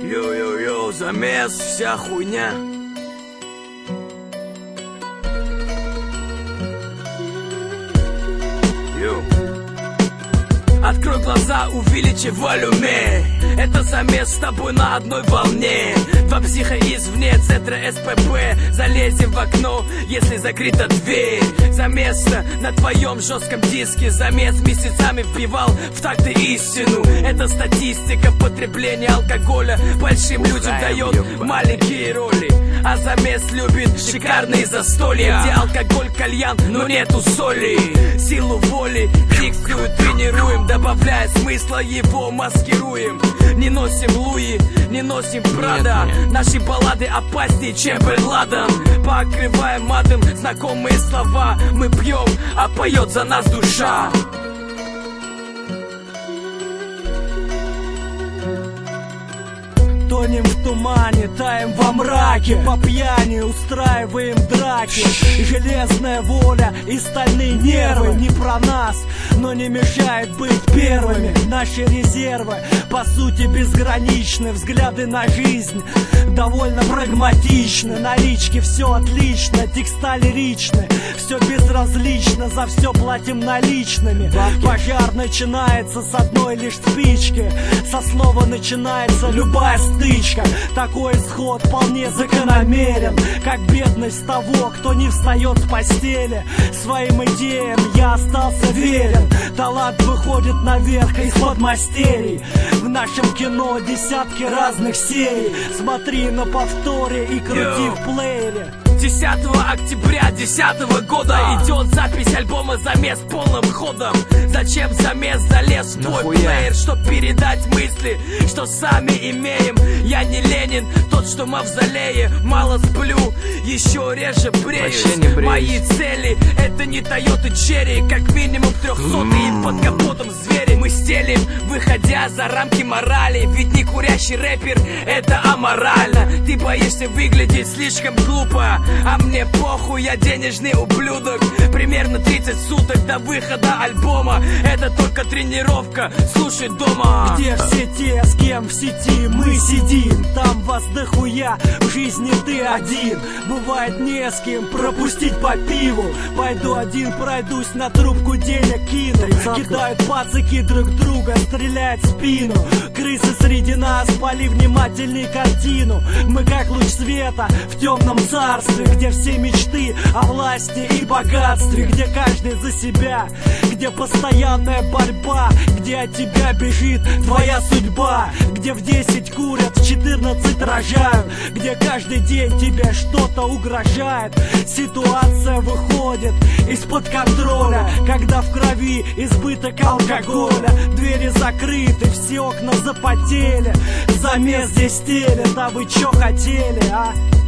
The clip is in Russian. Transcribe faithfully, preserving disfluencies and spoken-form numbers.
Йо-йо-йо, замес, вся хуйня. Йо. Открой глаза, увеличи волюме. Это замес с тобой на одной волне. Два психа извне, центра СПП. Залезем в окно, если закрыта дверь. Замес на твоем жестком диске. Замес месяцами вбивал в такты истину. Это статистика потребления алкоголя большим людям дает маленькие роли. А замес любит шикарные застолья, где алкоголь, кальян, но нету соли. Силу воли дикцию тренируем, добавляя смысла его маскируем. Не носим Луи, не носим Прада. Наши баллады опаснее, чем Бен Ладен. Покрываем матом знакомые слова. Мы пьем, а поет за нас душа. Тонем в тумане, таем во мраке. По пьяни устраиваем драки. Железная воля и стальные нервы не про нас, но не мешает быть первыми. Наши резервы, по сути, безграничны. Взгляды на жизнь довольно прагматичны. Налички все отлично, текста лиричны. Все безразлично, за все платим наличными. Пожар начинается с одной лишь спички. Со слова начинается любая стычка. Такой исход вполне закономерен, как бедность того, кто не встает с постели. Своим идеям я остался верен. Талант выходит наверх из-под мастерий. В нашем кино десятки разных серий. Смотри на повторе и крути в плеере. десятого октября десятого года а. идет запись альбома «Замес» полным ходом. Зачем замес залез в твой плеер? Чтоб передать мысли, что сами имеем. Я не Ленин, тот, что в мавзолее. Мало сплю, еще реже бреюсь. Мои цели — это не Toyota Cherry. Как минимум трехсотый и под капотом звери. Мы стелим, выходя за рамки морали. Ведь не курящий рэпер — это аморально. Ты боишься выглядеть слишком глупо, а мне похуй, я денежный ублюдок. Примерно тридцать суток до выхода альбома. Это только тренировка, слушай дома. Где все те, с кем в сети мы сидим? Там вас дохуя, в жизни ты один. Бывает не с кем пропустить по пиву. Пойду один пройдусь, на трубку денег кину. Кидают пацаки друг друга, стреляют в спину. Крысы среди нас, поли внимательней картину. Мы как луч света в темном царстве, где все мечты о власти и богатстве, где каждый за себя, где постоянная борьба, где от тебя бежит твоя судьба, где в десять курят, в четырнадцать рожают, где каждый день тебе что-то угрожает. Ситуация выходит из-под контроля, когда в крови избыток алкоголя. Двери закрыты, все окна запотели. Замес здесь стелет, а вы чё хотели, а?